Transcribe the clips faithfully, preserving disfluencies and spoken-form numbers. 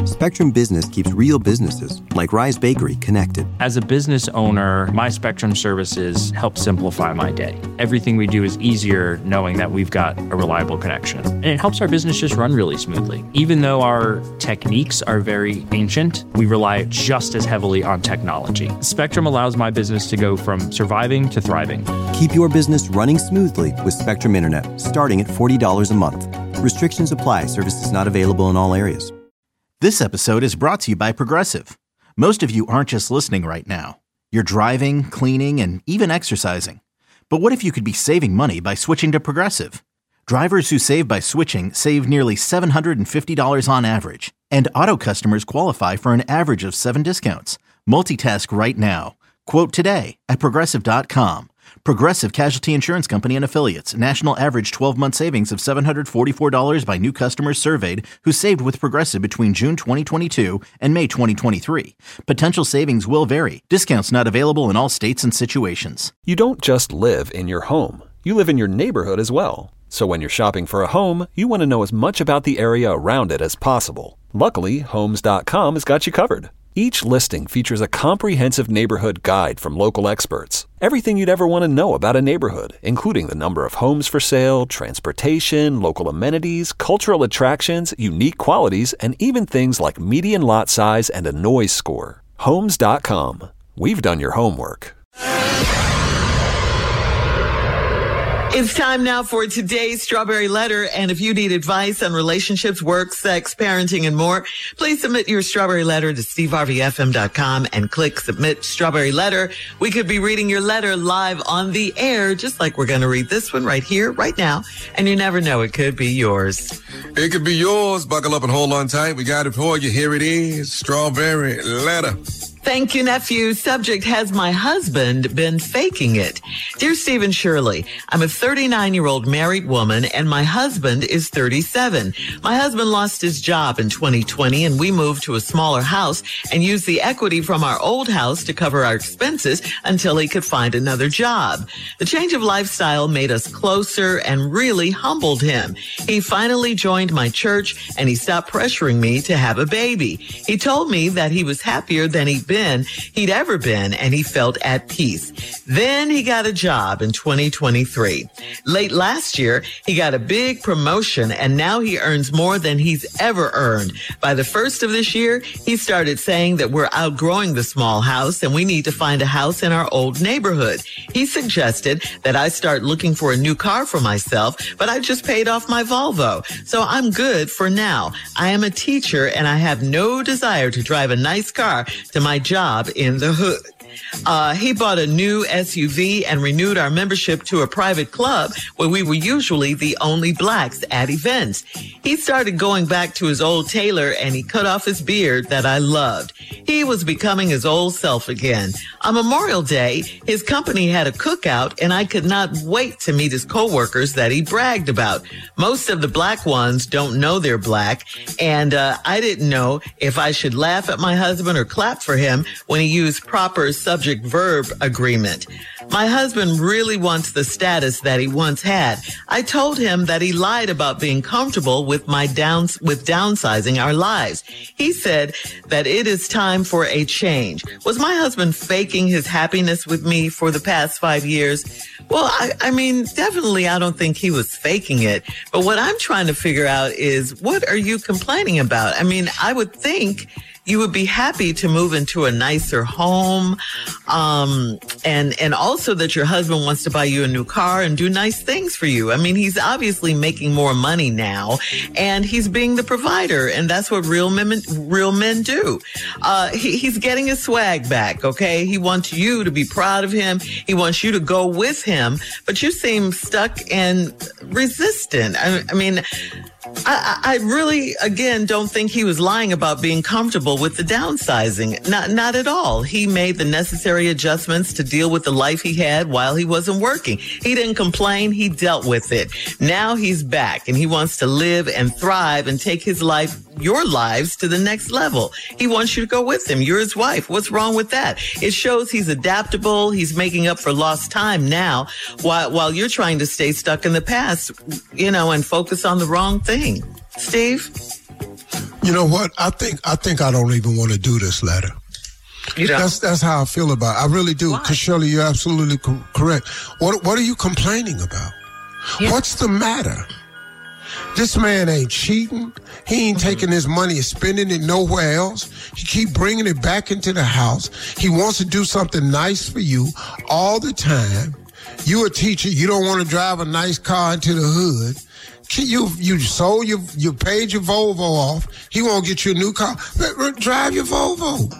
Spectrum Business keeps real businesses, like Rise Bakery, connected. As a business owner, my Spectrum services help simplify my day. Everything we do is easier knowing that we've got a reliable connection. And it helps our business just run really smoothly. Even though our techniques are very ancient, we rely just as heavily on technology. Spectrum allows my business to go from surviving to thriving. Keep your business running smoothly with Spectrum Internet, starting at forty dollars a month. Restrictions apply. Services not available in all areas. This episode is brought to you by Progressive. Most of you aren't just listening right now. You're driving, cleaning, and even exercising. But what if you could be saving money by switching to Progressive? Drivers who save by switching save nearly seven hundred fifty dollars on average. And auto customers qualify for an average of seven discounts. Multitask right now. Quote today at Progressive dot com. Progressive Casualty Insurance Company and Affiliates. National average twelve-month savings of seven hundred forty-four dollars by new customers surveyed who saved with Progressive between June twenty twenty-two and May twenty twenty-three. Potential savings will vary. Discounts not available in all states and situations. You don't just live in your home. You live in your neighborhood as well. So when you're shopping for a home, you want to know as much about the area around it as possible. Luckily, Homes dot com has got you covered. Each listing features a comprehensive neighborhood guide from local experts. Everything you'd ever want to know about a neighborhood, including the number of homes for sale, transportation, local amenities, cultural attractions, unique qualities, and even things like median lot size and a noise score. Homes dot com. We've done your homework. It's time now for today's Strawberry Letter, and if you need advice on relationships, work, sex, parenting, and more, please submit your Strawberry Letter to steve harvey f m dot com and click Submit Strawberry Letter. We could be reading your letter live on the air, just like we're going to read this one right here, right now, and you never know, it could be yours. It could be yours. Buckle up and hold on tight. We got it for you. Here it is, Strawberry Letter. Thank you, nephew. Subject, has my husband been faking it? Dear Steve and Shirley, I'm a thirty-nine-year-old married woman, and my husband is thirty-seven. My husband lost his job in twenty twenty, and we moved to a smaller house and used the equity from our old house to cover our expenses until he could find another job. The change of lifestyle made us closer and really humbled him. He finally joined my church, and he stopped pressuring me to have a baby. He told me that he was happier than he'd been he'd ever been, and he felt at peace. Then he got a job in twenty twenty-three. Late last year, he got a big promotion, and now he earns more than he's ever earned. By the first of this year, he started saying that we're outgrowing the small house and we need to find a house in our old neighborhood. He suggested that I start looking for a new car for myself, but I just paid off my Volvo, so I'm good for now. I am a teacher, and I have no desire to drive a nice car to my job in the hood. Uh, he bought a new S U V and renewed our membership to a private club where we were usually the only blacks at events. He started going back to his old tailor, and he cut off his beard that I loved. He was becoming his old self again. On Memorial Day, his company had a cookout, and I could not wait to meet his coworkers that he bragged about. Most of the black ones don't know they're black, and uh, I didn't know if I should laugh at my husband or clap for him when he used proper subject-verb agreement. My husband really wants the status that he once had. I told him that he lied about being comfortable with my downs with downsizing our lives. He said that it is time for a change. Was my husband faking his happiness with me for the past five years? Well, I, I mean, definitely I don't think he was faking it. But what I'm trying to figure out is, what are you complaining about? I mean, I would think you would be happy to move into a nicer home, um, and and also that your husband wants to buy you a new car and do nice things for you. I mean, he's obviously making more money now, and he's being the provider, and that's what real men real men do. Uh, he, he's getting his swag back, okay? He wants you to be proud of him. He wants you to go with him, but you seem stuck and resistant. I, I mean, I, I really, again, don't think he was lying about being comfortable with the downsizing. Not, not at all. He made the necessary adjustments to deal with the life he had while he wasn't working. He didn't complain. He dealt with it. Now he's back, and he wants to live and thrive and take his life, your lives, to the next level. He wants you to go with him. You're his wife. What's wrong with that? It shows he's adaptable. He's making up for lost time now, while, while you're trying to stay stuck in the past, you know, and focus on the wrong thing. Steve? You know what? I think I think I don't even want to do this letter. You know? That's that's how I feel about it. I really do. Because Shirley, you're absolutely co- correct. What what are you complaining about? Yeah. What's the matter? This man ain't cheating. He ain't mm-hmm. taking his money and spending it nowhere else. He keep bringing it back into the house. He wants to do something nice for you all the time. You a teacher. You don't want to drive a nice car into the hood. You you sold your you paid your Volvo off. He won't get you a new car. Drive your Volvo.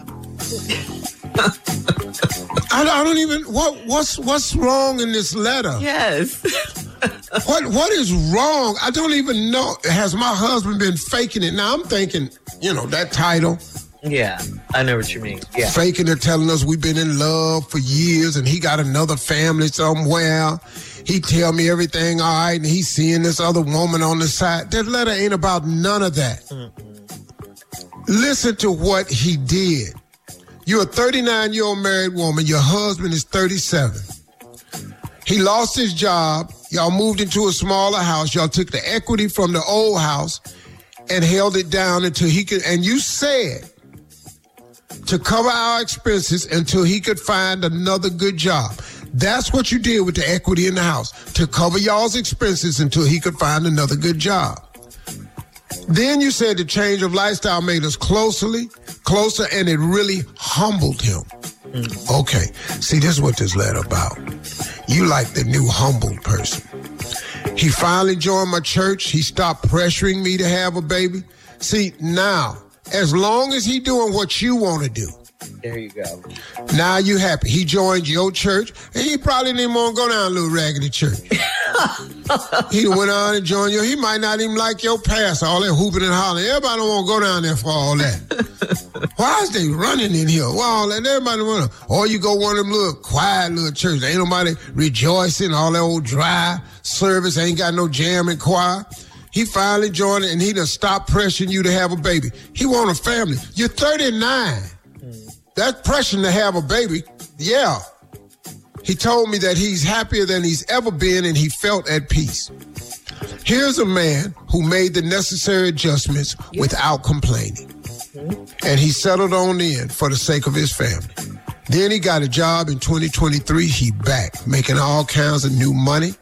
I, I don't even what what's what's wrong in this letter? Yes. what what is wrong? I don't even know. Has my husband been faking it? Now I'm thinking, you know, that title. Yeah, I know what you mean. Yeah. Faking it, telling us we've been in love for years and he got another family somewhere. He tell me everything all right and he's seeing this other woman on the side. That letter ain't about none of that. Mm-mm. Listen to what he did. You're a thirty-nine-year-old married woman. Your husband is thirty-seven. He lost his job. Y'all moved into a smaller house. Y'all took the equity from the old house and held it down until he could, and you said to cover our expenses until he could find another good job. That's what you did with the equity in the house, to cover y'all's expenses until he could find another good job. Then you said the change of lifestyle made us closely, closer, and it really humbled him. Mm. Okay, see, this is what this letter about. You like the new humbled person. He finally joined my church. He stopped pressuring me to have a baby. See, now, as long as he doing what you want to do, there you go. Now you happy. He joined your church, and he probably didn't want to go down a little raggedy church. He went on and joined you. He might not even like your pastor, all that hooping and hollering. Everybody don't want to go down there for all that. Why is they running in here? Well, all that, everybody want to. Or you go one of them little quiet little churches. Ain't nobody rejoicing, all that old dry service. Ain't got no jamming choir. He finally joined it, and he done stopped pressuring you to have a baby. He want a family. You're thirty-nine. That pressure to have a baby, yeah. He told me that he's happier than he's ever been and he felt at peace. Here's a man who made the necessary adjustments yeah. without complaining. Mm-hmm. And he settled on in for the sake of his family. Then he got a job in twenty twenty-three. He back, making all kinds of new money.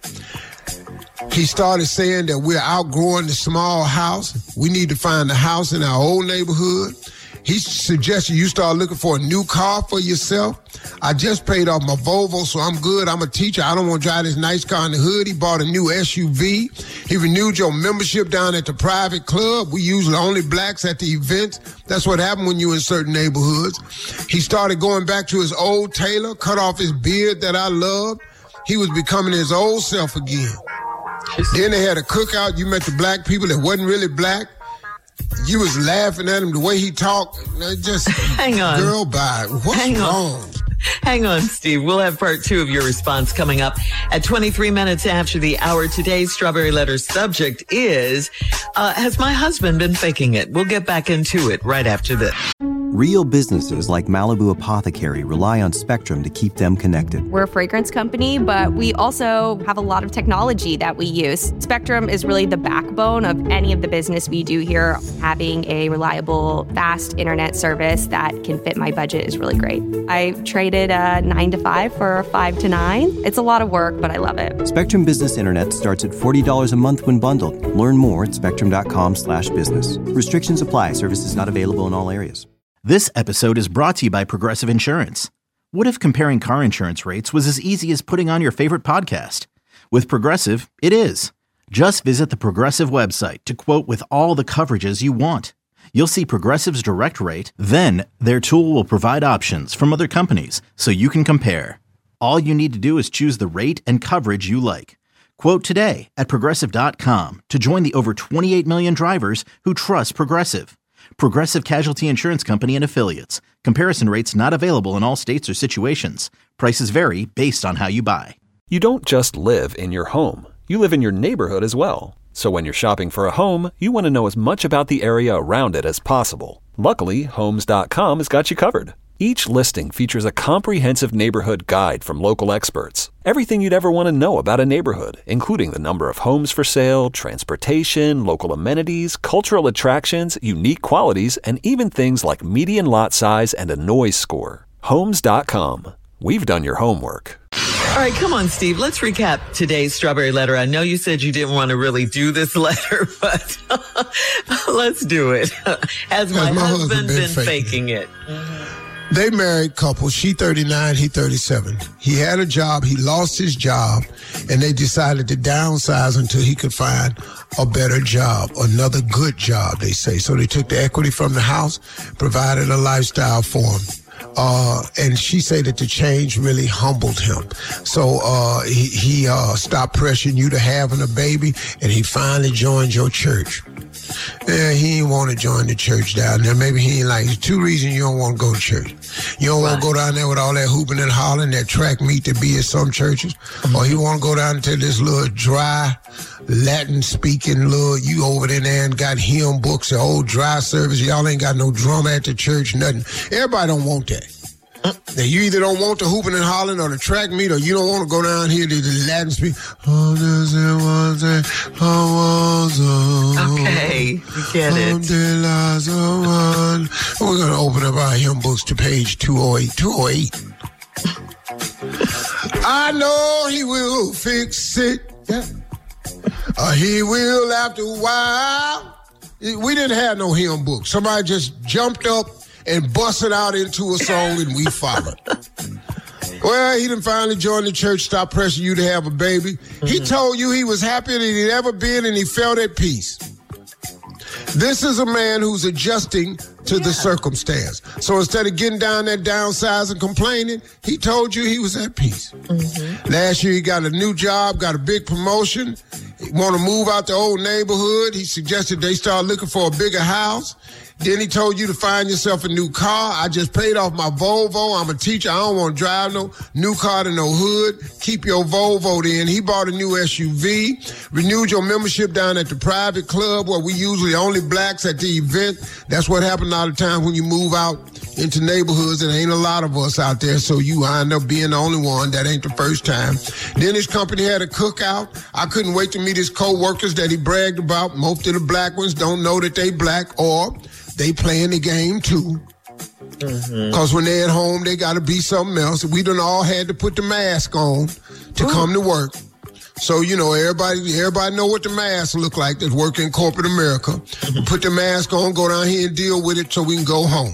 He started saying that we're outgrowing the small house. We need to find a house in our old neighborhood. He suggested you start looking for a new car for yourself. I just paid off my Volvo, so I'm good. I'm a teacher. I don't want to drive this nice car in the hood. He bought a new S U V. He renewed your membership down at the private club. We usually only blacks at the events. That's what happened when you're in certain neighborhoods. He started going back to his old tailor, cut off his beard that I loved. He was becoming his old self again. Then they had a cookout. You met the black people that wasn't really black. You was laughing at him, the way he talked. Just, hang on. Girl, bye. What's hang wrong? On. Hang on, Steve. We'll have part two of your response coming up at twenty-three minutes after the hour. Today's Strawberry Letter subject is, uh, has my husband been faking it? We'll get back into it right after this. Real businesses like Malibu Apothecary rely on Spectrum to keep them connected. We're a fragrance company, but we also have a lot of technology that we use. Spectrum is really the backbone of any of the business we do here. Having a reliable, fast internet service that can fit my budget is really great. I traded a nine to five for a five to nine. It's a lot of work, but I love it. Spectrum Business Internet starts at forty dollars a month when bundled. Learn more at spectrum.com slash business. Restrictions apply. Services not available in all areas. This episode is brought to you by Progressive Insurance. What if comparing car insurance rates was as easy as putting on your favorite podcast? With Progressive, it is. Just visit the Progressive website to quote with all the coverages you want. You'll see Progressive's direct rate, then their tool will provide options from other companies so you can compare. All you need to do is choose the rate and coverage you like. Quote today at Progressive dot com to join the over twenty-eight million drivers who trust Progressive. Progressive Casualty Insurance Company and Affiliates. Comparison rates not available in all states or situations. Prices vary based on how you buy. You don't just live in your home. You live in your neighborhood as well. So when you're shopping for a home, you want to know as much about the area around it as possible. Luckily, Homes dot com has got you covered. Each listing features a comprehensive neighborhood guide from local experts. Everything you'd ever want to know about a neighborhood, including the number of homes for sale, transportation, local amenities, cultural attractions, unique qualities, and even things like median lot size and a noise score. Homes dot com. We've done your homework. All right, come on, Steve. Let's recap today's Strawberry Letter. I know you said you didn't want to really do this letter, but let's do it. Has my, my husband, husband been, been faking, faking it? Mm-hmm. They married couple. She thirty-nine, he thirty-seven. He had a job. He lost his job, and they decided to downsize until he could find a better job, another good job, they say. So they took the equity from the house, provided a lifestyle for him. Uh, and she said that the change really humbled him. So uh, he, he uh, stopped pressuring you to having a baby, and he finally joined your church. Yeah, he ain't want to join the church down there. Maybe he ain't like, there's two reasons you don't want to go to church. You don't want to go down there with all that hooping and hollering, that track meet that be at some churches. Mm-hmm. Or you want to go down to this little dry, Latin-speaking little, you over there and got hymn books, the old dry service. Y'all ain't got no drummer at the church, nothing. Everybody don't want that. Now, you either don't want the hooping and hollering or the track meet, or you don't want to go down here to the Latin speak. Okay, we get it. We're going to open up our hymn books to page two oh eight. two oh eight. I know he will fix it. Yeah. Uh, he will after a while. We didn't have no hymn book. Somebody just jumped up and busted out into a song, and we followed. Well, he done finally joined the church, stopped pressuring you to have a baby. Mm-hmm. He told you he was happier than he'd ever been, and he felt at peace. This is a man who's adjusting to yeah. the circumstance. So instead of getting down that downside and complaining, he told you he was at peace. Mm-hmm. Last year, he got a new job, got a big promotion. He want to move out the old neighborhood. He suggested they start looking for a bigger house. Then he told you to find yourself a new car. I just paid off my Volvo. I'm a teacher. I don't want to drive no new car to no hood. Keep your Volvo then. He bought a new S U V, renewed your membership down at the private club where we usually only blacks at the event. That's what happened all the time when you move out into neighborhoods. There ain't a lot of us out there, so you end up being the only one. That ain't the first time. Then his company had a cookout. I couldn't wait to meet his co-workers that he bragged about. Most of the black ones don't know that they black, or they playing the game too. Mm-hmm. Cause when they at home, they gotta be something else. We done all had to put the mask on to Ooh. come to work. So, you know, everybody everybody know what the mask look like that's working in corporate America. Mm-hmm. Put the mask on, go down here and deal with it so we can go home.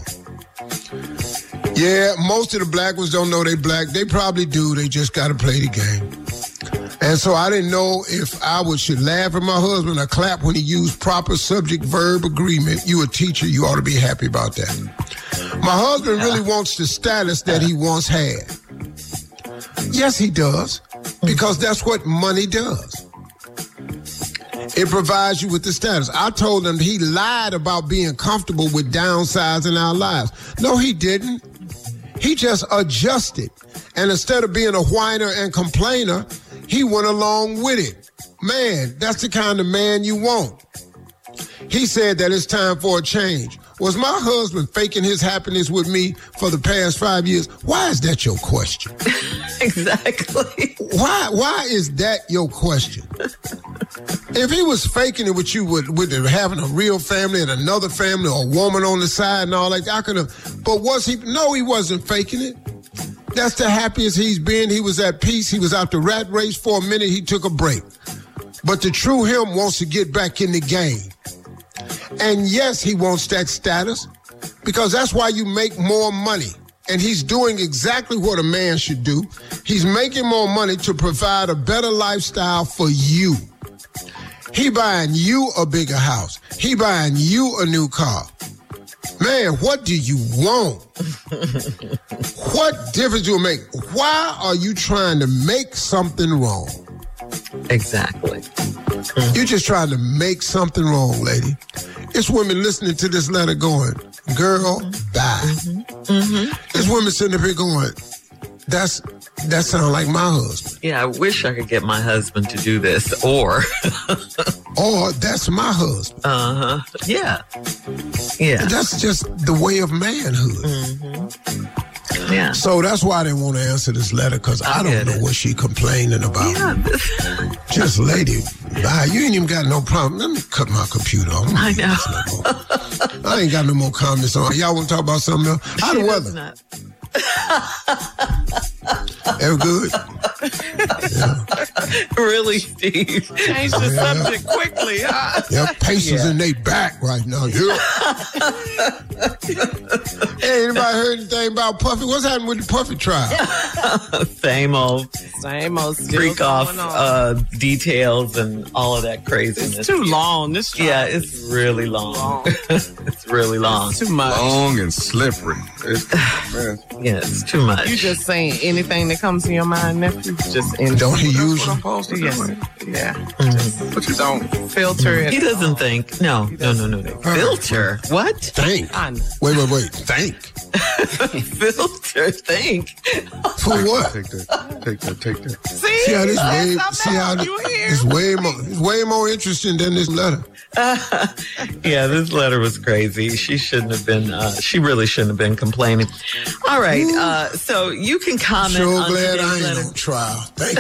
Yeah, most of the black ones don't know they black. They probably do. They just gotta play the game. And so I didn't know if I would should laugh at my husband or clap when he used proper subject-verb agreement. You a teacher, you ought to be happy about that. My husband really wants the status that he once had. Yes, he does, because that's what money does. It provides you with the status. I told him he lied about being comfortable with downsizing our lives. No, he didn't. He just adjusted. And instead of being a whiner and complainer, he went along with it. Man, that's the kind of man you want. He said that it's time for a change. Was my husband faking his happiness with me for the past five years? Why is that your question? Exactly. Why Why is that your question? If he was faking it with you, with, with having a real family and another family or a woman on the side and all that, I could have, but was he? No, he wasn't faking it. That's the happiest he's been. He was at peace. He was out the rat race for a minute. He took a break. But the true him wants to get back in the game. And yes, he wants that status because that's why you make more money. And he's doing exactly what a man should do. He's making more money to provide a better lifestyle for you. He buying you a bigger house. He buying you a new car. Man, what do you want? What difference do it make? Why are you trying to make something wrong? Exactly. You're just trying to make something wrong, lady. It's women listening to this letter going, girl, bye. Mm-hmm. Mm-hmm. It's women sitting up here going, that's That sounds like my husband. Yeah, I wish I could get my husband to do this. Or, or that's my husband. Uh huh. Yeah. Yeah. That's just the way of manhood. Mm-hmm. Yeah. So that's why I didn't want to answer this letter, because I, I don't know it. what she complaining about. Yeah. Just lady, bye. You ain't even got no problem. Let me cut my computer off. I know. I ain't got no more comments on. Y'all want to talk about something else? How she the weather? Ever good? Yeah. Really, Steve? Change the yeah. subject quickly, huh? Yeah, Pacers yeah. in their back right now. Yeah. Hey, anybody heard anything about Puffy? What's happening with the Puffy trial? Same old, same old freak off uh, details and all of that craziness. It's too long. This trial. Yeah, it's really long. long. It's really long. It's too much. Long and slippery. It's, yeah, it's too much. You just saying anything that comes to your mind, nephew. Just in don't he use them? Yes. Yeah. Mm-hmm. But you don't filter it. He doesn't all. think. No, no, no, no, no. Filter. What? Think. Wait, wait, wait. Think. Filter. Think. For what? Take that. Take that. Take that. See, see how this way? See how this, it's way more. It's way more interesting than this letter. Uh, yeah, this letter was crazy. She shouldn't have been. Uh, she really shouldn't have been complaining. All right. Uh, so you can comment. Sure on glad today's I ain't letter. on trial. Thank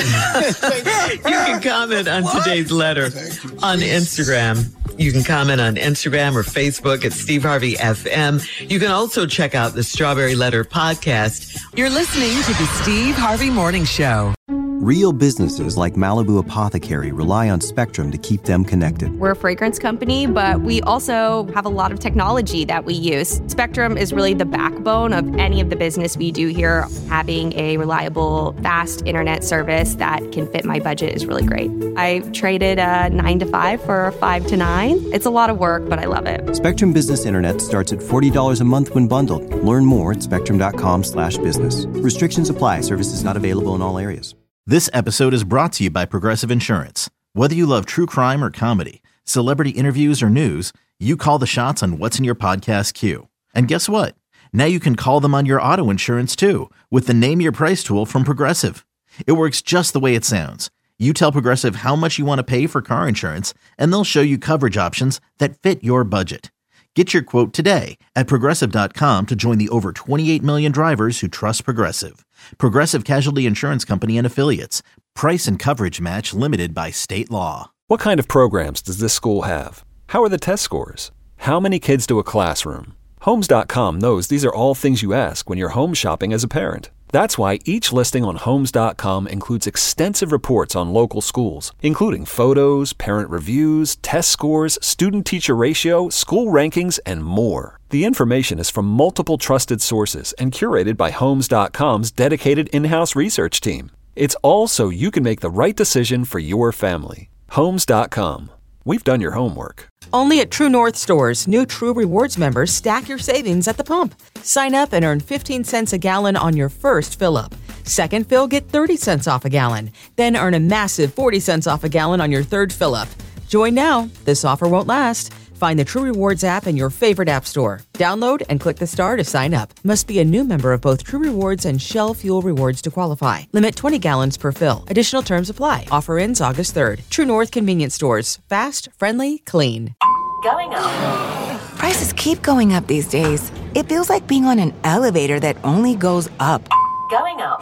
you. You can comment on what? today's letter you, on Instagram. You can comment on Instagram or Facebook at Steve Harvey F M. You can also check out the Strawberry Letter podcast. You're listening to the Steve Harvey Morning Show. Real businesses like Malibu Apothecary rely on Spectrum to keep them connected. We're a fragrance company, but we also have a lot of technology that we use. Spectrum is really the backbone of any of the business we do here. Having a reliable, fast internet service that can fit my budget is really great. I traded a nine to five for a five to nine. It's a lot of work, but I love it. Spectrum Business Internet starts at forty dollars a month when bundled. Learn more at spectrum.com slash business. Restrictions apply. Services not available in all areas. This episode is brought to you by Progressive Insurance. Whether you love true crime or comedy, celebrity interviews or news, you call the shots on what's in your podcast queue. And guess what? Now you can call them on your auto insurance too with the Name Your Price tool from Progressive. It works just the way it sounds. You tell Progressive how much you want to pay for car insurance, and they'll show you coverage options that fit your budget. Get your quote today at Progressive dot com to join the over twenty-eight million drivers who trust Progressive. Progressive Casualty Insurance Company and Affiliates. Price and coverage match limited by state law. What kind of programs does this school have? How are the test scores? How many kids do a classroom? Homes dot com knows these are all things you ask when you're home shopping as a parent. That's why each listing on Homes dot com includes extensive reports on local schools, including photos, parent reviews, test scores, student-teacher ratio, school rankings, and more. The information is from multiple trusted sources and curated by Homes dot com's dedicated in-house research team. It's all so you can make the right decision for your family. Homes dot com. We've done your homework. Only at True North stores, new True Rewards members stack your savings at the pump. Sign up and earn fifteen cents a gallon on your first fill-up. Second fill, get thirty cents off a gallon. Then earn a massive forty cents off a gallon on your third fill-up. Join now. This offer won't last. Find the True Rewards app in your favorite app store. Download and click the star to sign up. Must be a new member of both True Rewards and Shell Fuel Rewards to qualify. Limit twenty gallons per fill. Additional terms apply. Offer ends August third. True North Convenience Stores. Fast, friendly, clean. Going up. Prices keep going up these days. It feels like being on an elevator that only goes up. Going up.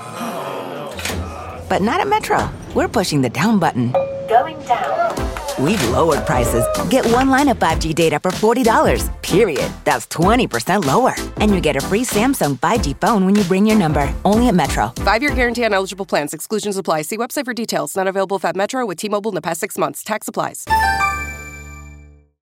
But not at Metro. We're pushing the down button. Going down. We've lowered prices. Get one line of five G data for forty dollars, period. That's twenty percent lower. And you get a free Samsung five G phone when you bring your number. Only at Metro. Five-year guarantee on eligible plans. Exclusions apply. See website for details. Not available at Metro with T-Mobile in the past six months. Tax applies.